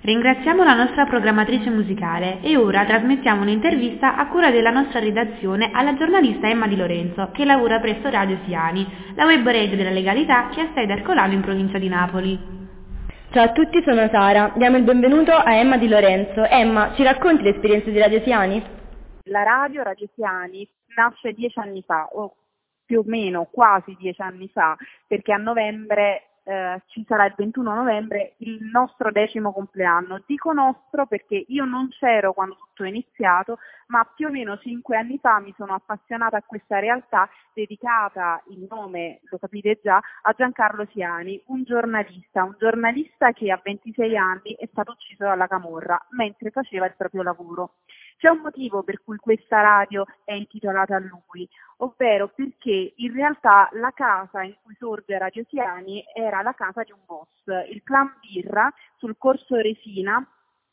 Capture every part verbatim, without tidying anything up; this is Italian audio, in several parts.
Ringraziamo la nostra programmatrice musicale e ora trasmettiamo un'intervista a cura della nostra redazione alla giornalista Emma Di Lorenzo, che lavora presso Radio Siani, la web radio della legalità che ha sede a Ercolano in provincia di Napoli. Ciao a tutti, sono Sara. Diamo il benvenuto a Emma Di Lorenzo. Emma, ci racconti l'esperienza di Radio Siani? La radio Radio Siani nasce dieci anni fa, o più o meno quasi dieci anni fa, perché a novembre eh, ci sarà il ventuno novembre il nostro decimo compleanno. Dico nostro perché io non c'ero quando tutto è iniziato, ma più o meno cinque anni fa mi sono appassionata a questa realtà dedicata, il nome lo capite già, a Giancarlo Siani, un giornalista, un giornalista che a ventisei anni è stato ucciso dalla camorra mentre faceva il proprio lavoro. C'è un motivo per cui questa radio è intitolata a lui, ovvero perché in realtà la casa in cui sorge Radio Siani era la casa di un boss. Il clan Birra sul corso Resina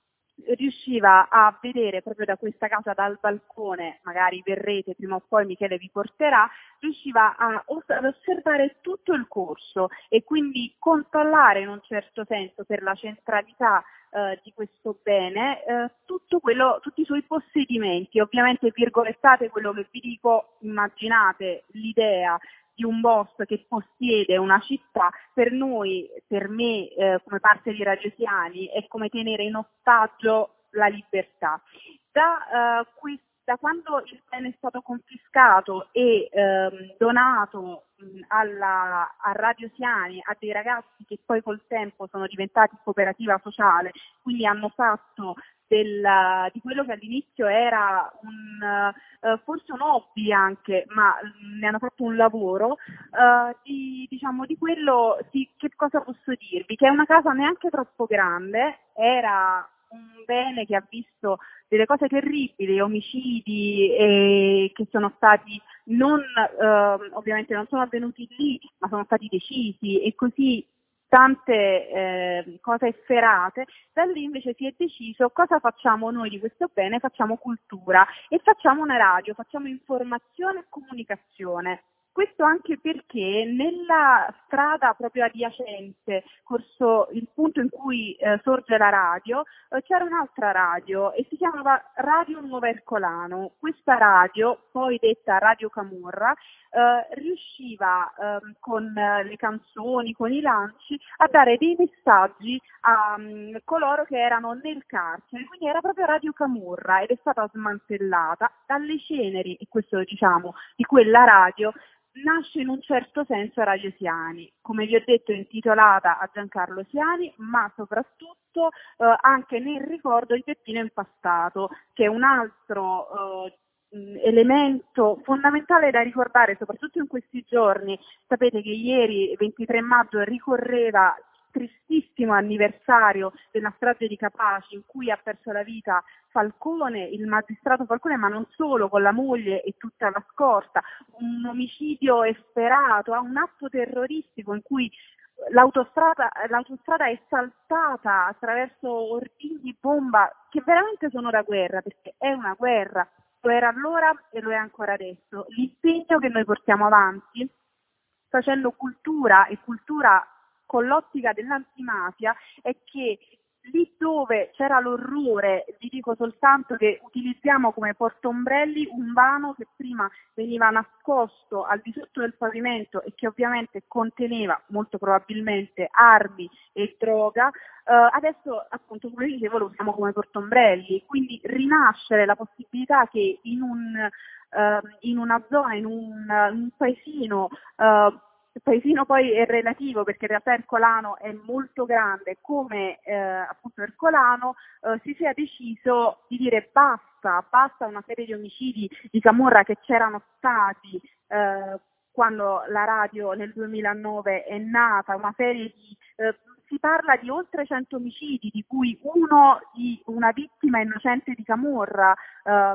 riusciva a vedere proprio da questa casa, dal balcone, magari verrete prima o poi Michele vi porterà, riusciva a, ad osservare tutto il corso e quindi controllare in un certo senso per la centralità eh, di questo bene eh, tutto quello, tutti i suoi possedimenti. Ovviamente virgolettate quello che vi dico, immaginate l'idea di un boss che possiede una città, per noi, per me, eh, come parte di Radio Siani, è come tenere in ostaggio la libertà. Da, eh, qui, da quando il bene è stato confiscato e ehm, donato mh, alla, a Radio Siani, a dei ragazzi che poi col tempo sono diventati cooperativa sociale, quindi hanno fatto Del, di quello che all'inizio era un, uh, forse un hobby anche, ma ne hanno fatto un lavoro, uh, di, diciamo, di quello, di, che cosa posso dirvi? Che è una casa neanche troppo grande, era un bene che ha visto delle cose terribili, omicidi eh, che sono stati non, uh, ovviamente non sono avvenuti lì, ma sono stati decisi e così tante eh, cose efferate. Da lì invece si è deciso cosa facciamo noi di questo bene, facciamo cultura e facciamo una radio, facciamo informazione e comunicazione. Questo anche perché nella strada proprio adiacente, corso il punto in cui eh, sorge la radio, eh, c'era un'altra radio e si chiamava Radio Nuova Ercolano. Questa radio, poi detta Radio Camorra, eh, riusciva eh, con eh, le canzoni, con i lanci, a dare dei messaggi a um, coloro che erano nel carcere, quindi era proprio Radio Camorra ed è stata smantellata dalle ceneri, e questo lo diciamo, di quella radio. Nasce in un certo senso Radio Siani, come vi ho detto è intitolata a Giancarlo Siani, ma soprattutto eh, anche nel ricordo di Peppino Impastato, che è un altro eh, elemento fondamentale da ricordare, soprattutto in questi giorni. Sapete che ieri, ventitré maggio, ricorreva tristissimo anniversario della strage di Capaci, in cui ha perso la vita Falcone, il magistrato Falcone, ma non solo, con la moglie e tutta la scorta, un omicidio efferato, un atto terroristico in cui l'autostrada, l'autostrada è saltata attraverso ordigni bomba che veramente sono da guerra, perché è una guerra, lo era allora e lo è ancora adesso. L'impegno che noi portiamo avanti facendo cultura e cultura con l'ottica dell'antimafia è che lì dove c'era l'orrore, vi dico soltanto che utilizziamo come portombrelli un vano che prima veniva nascosto al di sotto del pavimento e che ovviamente conteneva molto probabilmente armi e droga, eh, adesso appunto come dicevo lo usiamo come portombrelli, quindi rinascere la possibilità che in un, eh, in una zona, in un, in un paesino, eh, il paesino poi è relativo perché in realtà Ercolano è molto grande, come eh, appunto Ercolano, eh, si sia deciso di dire basta, basta una serie di omicidi di camorra che c'erano stati eh, quando la radio nel duemilanove è nata, una serie di... Eh, si parla di oltre cento omicidi, di cui uno di una vittima innocente di camorra, eh,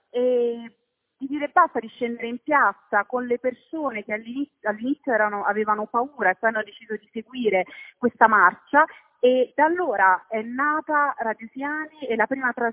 e di dire basta, di scendere in piazza con le persone che all'inizio, all'inizio erano, avevano paura e poi hanno deciso di seguire questa marcia, e da allora è nata Radio Siani e la prima trasmissione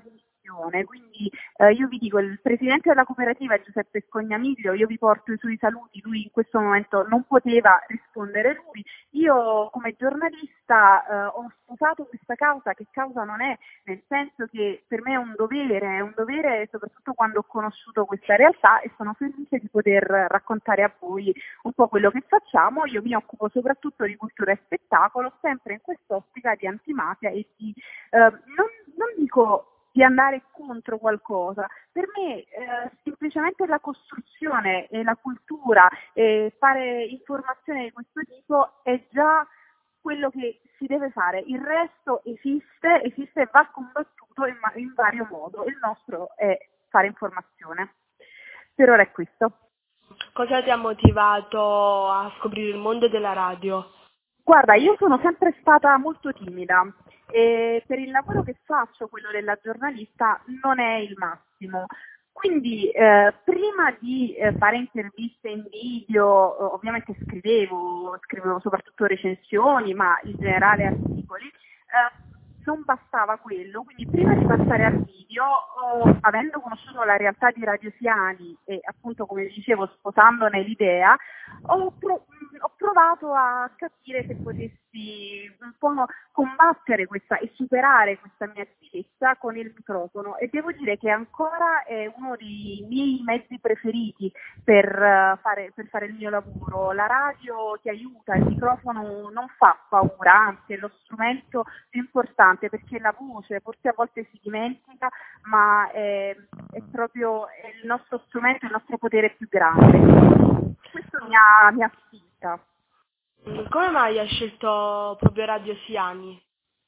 informazione, quindi eh, io vi dico, il presidente della cooperativa è Giuseppe Scognamiglio, io vi porto i suoi saluti, lui in questo momento non poteva rispondere lui, io come giornalista eh, ho sposato questa causa, che causa non è, nel senso che per me è un dovere, è un dovere soprattutto quando ho conosciuto questa realtà e sono felice di poter raccontare a voi un po' quello che facciamo. Io mi occupo soprattutto di cultura e spettacolo, sempre in quest'ottica di antimafia e di, eh, non, non dico di andare contro qualcosa, per me eh, semplicemente la costruzione e la cultura e fare informazione di questo tipo è già quello che si deve fare, il resto esiste, esiste e va combattuto in, in vario modo, il nostro è fare informazione. Per ora è questo. Cosa ti ha motivato a scoprire il mondo della radio? Guarda, io sono sempre stata molto timida e per il lavoro che faccio, quello della giornalista, non è il massimo. Quindi eh, prima di eh, fare interviste in video, eh, ovviamente scrivevo, scrivevo soprattutto recensioni, ma in generale articoli, eh, non bastava quello, quindi prima di passare al video, oh, avendo conosciuto la realtà di Radio Siani e appunto come dicevo sposandone l'idea, ho, pro- ho provato a capire se potessi un po' combattere questa e superare questa mia timidezza con il microfono e devo dire che ancora è uno dei miei mezzi preferiti per, uh, fare, per fare il mio lavoro. La radio ti aiuta, il microfono non fa paura, anzi è lo strumento più importante perché la voce forse a volte si dimentica, ma è, è proprio è il nostro strumento, il nostro potere più grande. Questo mi ha, mi ha spinta. Come mai hai scelto proprio Radio Siani?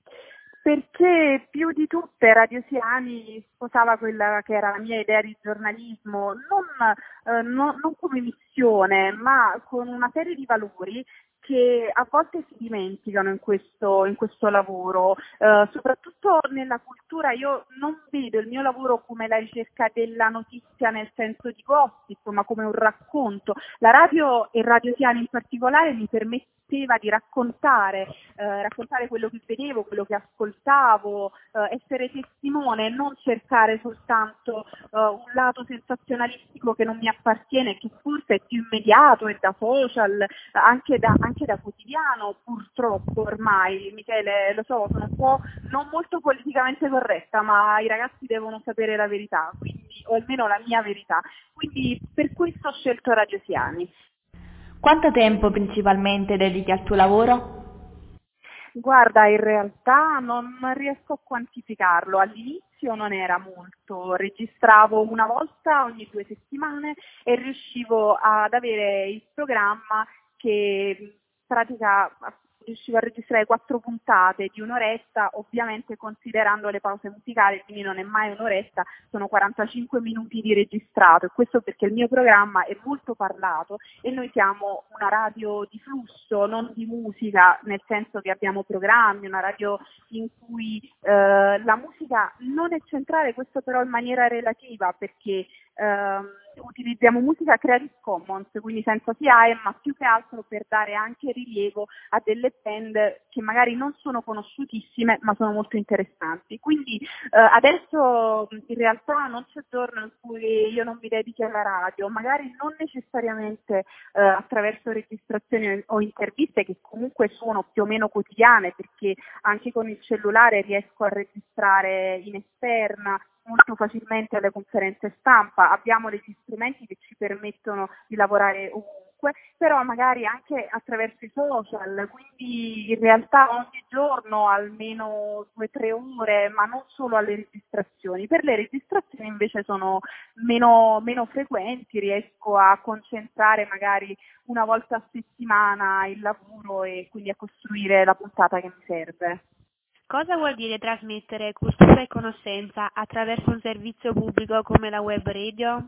Perché più di tutte Radio Siani sposava quella che era la mia idea di giornalismo, non, eh, no, non come missione, ma con una serie di valori che a volte si dimenticano in questo, in questo lavoro, eh, soprattutto nella cultura. Io non vedo il mio lavoro come la ricerca della notizia nel senso di gossip, ma come un racconto. La radio e Radio Siani in particolare mi permette di raccontare, eh, raccontare quello che vedevo, quello che ascoltavo, eh, essere testimone e non cercare soltanto eh, un lato sensazionalistico che non mi appartiene, che forse è più immediato e da social, anche da, anche da quotidiano, purtroppo ormai. Michele, lo so, sono un po' non molto politicamente corretta, ma i ragazzi devono sapere la verità, quindi, o almeno la mia verità. Quindi per questo ho scelto Radio Siani. Quanto tempo principalmente dedichi al tuo lavoro? Guarda, in realtà non riesco a quantificarlo. All'inizio non era molto, registravo una volta ogni due settimane e riuscivo ad avere il programma che in pratica riuscivo a registrare quattro puntate di un'oretta, ovviamente considerando le pause musicali, quindi non è mai un'oretta, sono quarantacinque minuti di registrato, e questo perché il mio programma è molto parlato e noi siamo una radio di flusso, non di musica, nel senso che abbiamo programmi, una radio in cui eh, la musica non è centrale, questo però in maniera relativa, perché ehm, utilizziamo musica Creative Commons, quindi senza S I A E, ma più che altro per dare anche rilievo a delle band che magari non sono conosciutissime ma sono molto interessanti. Quindi eh, adesso in realtà non c'è giorno in cui io non mi dedichi alla radio, magari non necessariamente eh, attraverso registrazioni o interviste che comunque sono più o meno quotidiane, perché anche con il cellulare riesco a registrare in esterna molto facilmente alle conferenze stampa, abbiamo degli strumenti che ci permettono di lavorare ovunque, però magari anche attraverso i social, quindi in realtà ogni giorno almeno due o tre ore, ma non solo alle registrazioni. Per le registrazioni invece sono meno, meno frequenti, riesco a concentrare magari una volta a settimana il lavoro e quindi a costruire la puntata che mi serve. Cosa vuol dire trasmettere cultura e conoscenza attraverso un servizio pubblico come la web radio?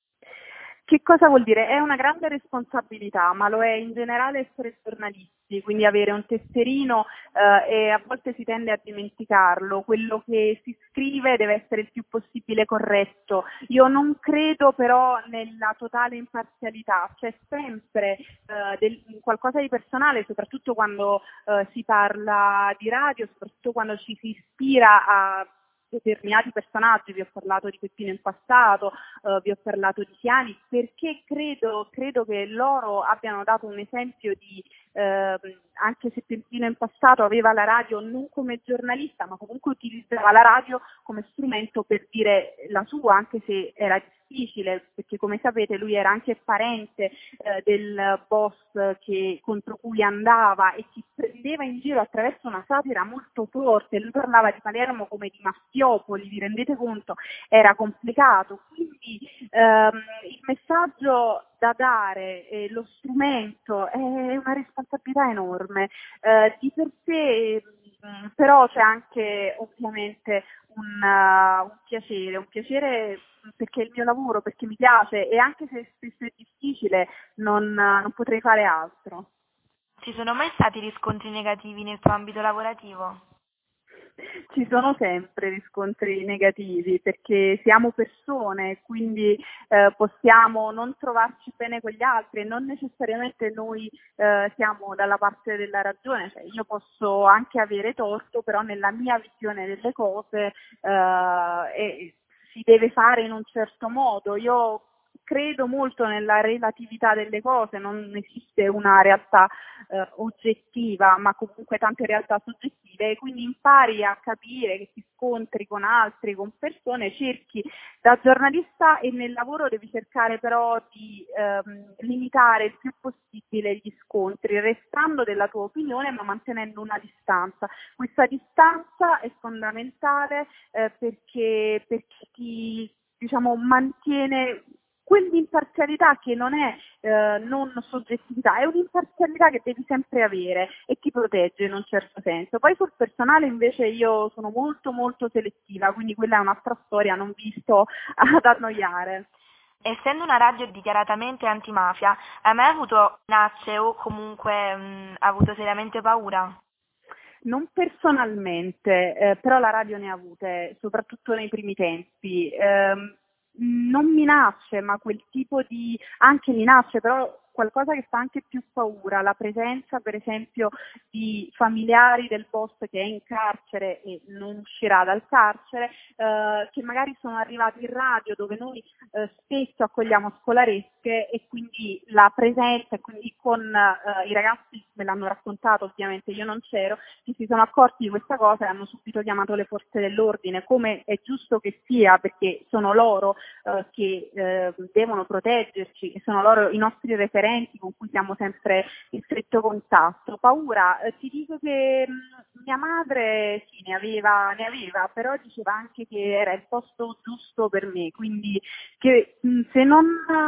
Che cosa vuol dire? È una grande responsabilità, ma lo è in generale essere giornalisti, quindi avere un tesserino eh, e a volte si tende a dimenticarlo. Quello che si scrive deve essere il più possibile corretto. Io non credo però nella totale imparzialità, c'è sempre eh, del, qualcosa di personale, soprattutto quando eh, si parla di radio, soprattutto quando ci si ispira a determinati personaggi, vi ho parlato di Peppino Impastato, eh, vi ho parlato di Siani, perché credo, credo che loro abbiano dato un esempio di, eh, anche se Peppino Impastato aveva la radio non come giornalista, ma comunque utilizzava la radio come strumento per dire la sua, anche se era difficile, perché come sapete lui era anche parente eh, del boss che, contro cui andava e si prendeva in giro attraverso una satira molto forte. Lui parlava di Palermo come di Maffiopoli, vi rendete conto? Era complicato, quindi ehm, il messaggio da dare, eh, lo strumento è una responsabilità enorme, eh, di per sé mh, però c'è anche ovviamente un, uh, un piacere, un piacere perché è il mio lavoro, perché mi piace, e anche se spesso è difficile non, uh, non potrei fare altro. Ci sono mai stati riscontri negativi nel tuo ambito lavorativo? Ci sono sempre riscontri negativi perché siamo persone, quindi eh, possiamo non trovarci bene con gli altri e non necessariamente noi eh, siamo dalla parte della ragione, cioè, io posso anche avere torto, però nella mia visione delle cose eh, e si deve fare in un certo modo. Io credo molto nella relatività delle cose, non esiste una realtà eh, oggettiva, ma comunque tante realtà soggettive, quindi impari a capire che ti scontri con altri, con persone, cerchi da giornalista e nel lavoro devi cercare però di ehm, limitare il più possibile gli scontri, restando della tua opinione ma mantenendo una distanza. Questa distanza è fondamentale eh, perché, perché ti diciamo mantiene quell'imparzialità che non è eh, non soggettività, è un'imparzialità che devi sempre avere e ti protegge in un certo senso. Poi sul personale invece io sono molto molto selettiva, quindi quella è un'altra storia, non vi sto ad annoiare. Essendo una radio dichiaratamente antimafia, hai mai avuto minacce o comunque mh, avuto seriamente paura? Non personalmente, eh, però la radio ne ha avute, soprattutto nei primi tempi. Eh, non minacce, ma quel tipo di, anche minacce, però qualcosa che fa anche più paura, la presenza per esempio di familiari del boss che è in carcere e non uscirà dal carcere, eh, che magari sono arrivati in radio dove noi eh, spesso accogliamo scolaresche e quindi la presenza, e quindi con eh, i ragazzi, me l'hanno raccontato ovviamente, io non c'ero, che si sono accorti di questa cosa e hanno subito chiamato le forze dell'ordine, come è giusto che sia, perché sono loro eh, che eh, devono proteggerci e sono loro i nostri referenti con cui siamo sempre in stretto contatto. Paura, eh, ti dico che mh, mia madre sì, ne aveva, ne aveva, però diceva anche che era il posto giusto per me, quindi che mh, se non,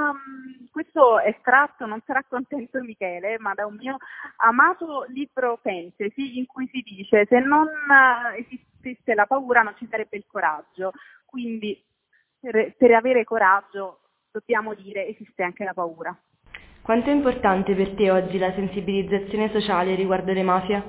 um, questo è tratto, non sarà contento Michele, ma da un mio amato libro fantasy in cui si dice se non uh, esistesse la paura non ci sarebbe il coraggio, quindi per, per avere coraggio dobbiamo dire esiste anche la paura. Quanto è importante per te oggi la sensibilizzazione sociale riguardo le mafie?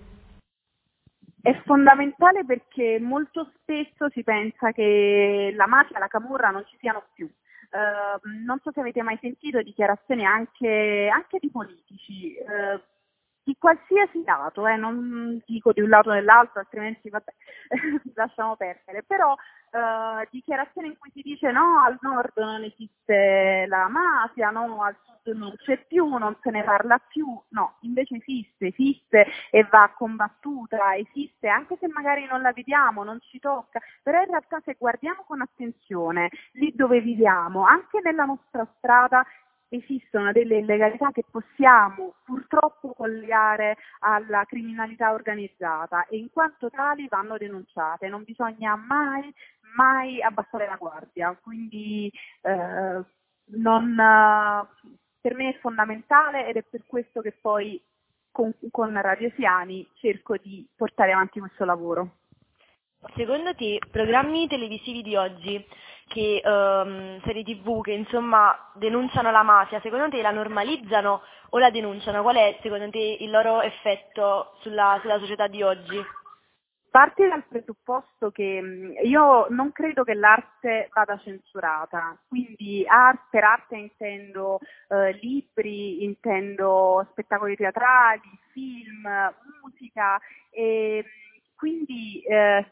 È fondamentale perché molto spesso si pensa che la mafia e la camorra non ci siano più. Uh, non so se avete mai sentito dichiarazioni anche, anche di politici, uh, di qualsiasi lato, eh, non dico di un lato o dell'altro, altrimenti vabbè, lasciamo perdere, però uh, dichiarazioni in cui si dice no, al nord non esiste la mafia, no, al sud non c'è più, non se ne parla più, no, invece esiste, esiste e va combattuta, esiste anche se magari non la vediamo, non ci tocca, però in realtà se guardiamo con attenzione lì dove viviamo, anche nella nostra strada, esistono delle illegalità che possiamo purtroppo collegare alla criminalità organizzata e in quanto tali vanno denunciate, non bisogna mai, mai abbassare la guardia, quindi eh, non, per me è fondamentale ed è per questo che poi con, con Radio Siani cerco di portare avanti questo lavoro. Secondo te, programmi televisivi di oggi, che um, serie tivù che insomma denunciano la mafia, secondo te la normalizzano o la denunciano? Qual è secondo te il loro effetto sulla, sulla società di oggi? Parti dal presupposto che io non credo che l'arte vada censurata, quindi arte, per arte intendo eh, libri, intendo spettacoli teatrali, film, musica, e quindi eh, se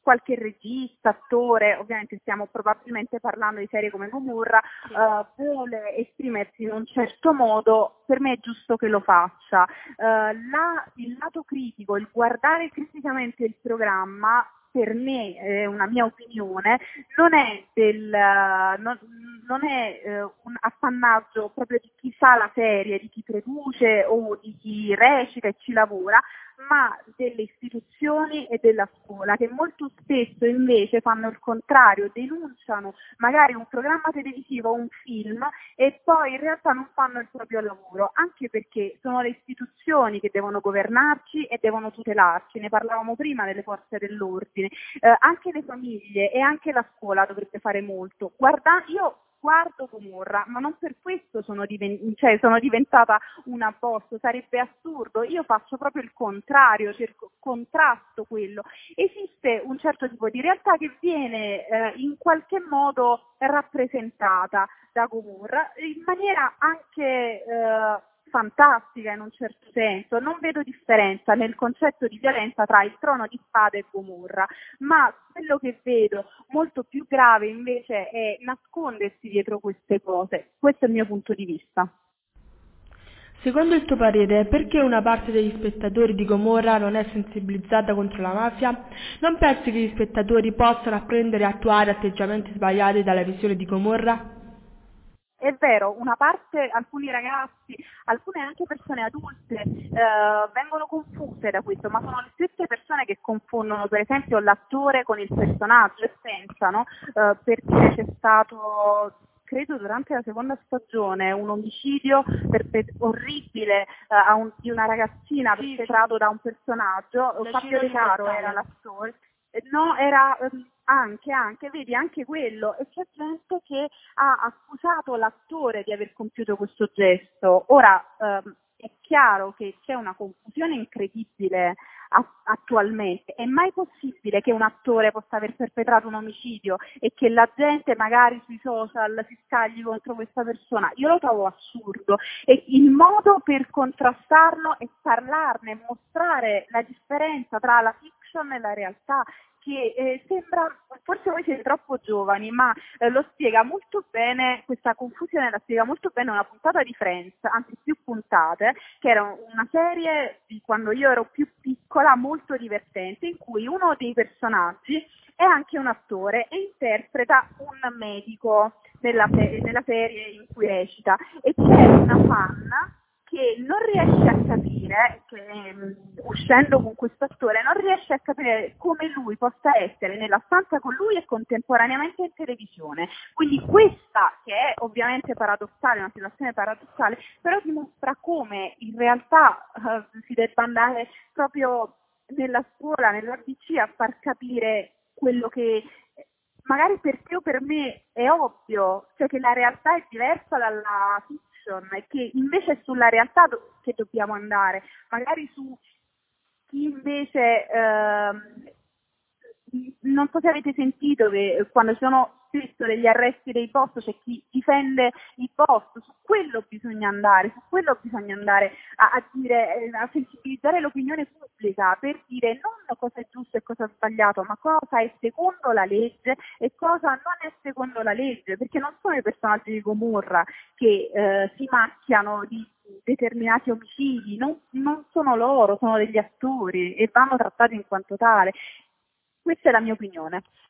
qualche regista, attore, ovviamente stiamo probabilmente parlando di serie come Gomorra, eh, vuole esprimersi in un certo modo, per me è giusto che lo faccia. Eh, la, il lato critico, il guardare criticamente il programma, per me, è una mia opinione, non è, del, non, non è eh, un appannaggio proprio di chi fa la serie, di chi produce o di chi recita e ci lavora, ma delle istituzioni e della scuola, che molto spesso invece fanno il contrario, denunciano magari un programma televisivo o un film e poi in realtà non fanno il proprio lavoro, anche perché sono le istituzioni che devono governarci e devono tutelarci. Ne parlavamo prima delle forze dell'ordine, eh, anche le famiglie e anche la scuola dovrebbe fare molto. Guarda, io guardo Gomorra, ma non per questo sono, diven- cioè, sono diventata una boss, sarebbe assurdo. Io faccio proprio il contrario, cerco, contrasto quello. Esiste un certo tipo di realtà che viene eh, in qualche modo rappresentata da Gomorra in maniera anche eh, fantastica in un certo senso. Non vedo differenza nel concetto di violenza tra il Trono di Spade e Gomorra, ma quello che vedo molto più grave invece è nascondersi dietro queste cose. Questo è il mio punto di vista. Secondo il tuo parere, perché una parte degli spettatori di Gomorra non è sensibilizzata contro la mafia? Non pensi che gli spettatori possano apprendere e attuare atteggiamenti sbagliati dalla visione di Gomorra? È vero, una parte, alcuni ragazzi, alcune anche persone adulte eh, vengono confuse da questo, ma sono le stesse persone che confondono per esempio l'attore con il personaggio e pensano, eh, perché c'è stato, credo durante la seconda stagione, un omicidio perpet- orribile eh, a un, di una ragazzina Sì, perpetrato da un personaggio, La Fabio De Cina Caro Mortale. era l'attore. No, era ehm, anche, anche, vedi, anche quello, e c'è gente che ha accusato l'attore di aver compiuto questo gesto. Ora, ehm, è chiaro che c'è una confusione incredibile a- attualmente. È mai possibile che un attore possa aver perpetrato un omicidio e che la gente magari sui social si scagli contro questa persona? Io lo trovo assurdo, e il modo per contrastarlo è parlarne, mostrare la differenza tra la fiction e la realtà, che eh, sembra, forse voi siete troppo giovani, ma eh, lo spiega molto bene, questa confusione la spiega molto bene una puntata di Friends, anzi più puntate, che era una serie di quando io ero più piccola, molto divertente, in cui uno dei personaggi è anche un attore e interpreta un medico nella, se- nella serie in cui recita, e c'è una fan che non riesce a capire, che um, uscendo con questo attore, non riesce a capire come lui possa essere nella stanza con lui e contemporaneamente in televisione. Quindi questa, che è ovviamente paradossale, una situazione paradossale, però dimostra come in realtà uh, si debba andare proprio nella scuola, nell'A B C, a far capire quello che magari per te o per me è ovvio, cioè che la realtà è diversa dalla fiction, e che invece è sulla realtà do- che dobbiamo andare, magari su chi invece, ehm, non so se avete sentito che quando ci sono spesso degli arresti dei post c'è chi difende i post, su quello bisogna andare, su quello bisogna andare a, a dire, a sensibilizzare l'opinione pubblica per dire non cosa è giusto e cosa è sbagliato, ma cosa è secondo la legge e cosa non è secondo la legge, perché non sono i personaggi di Gomorra che eh, si macchiano di determinati omicidi, non, non sono loro, sono degli attori e vanno trattati in quanto tale. Questa è la mia opinione.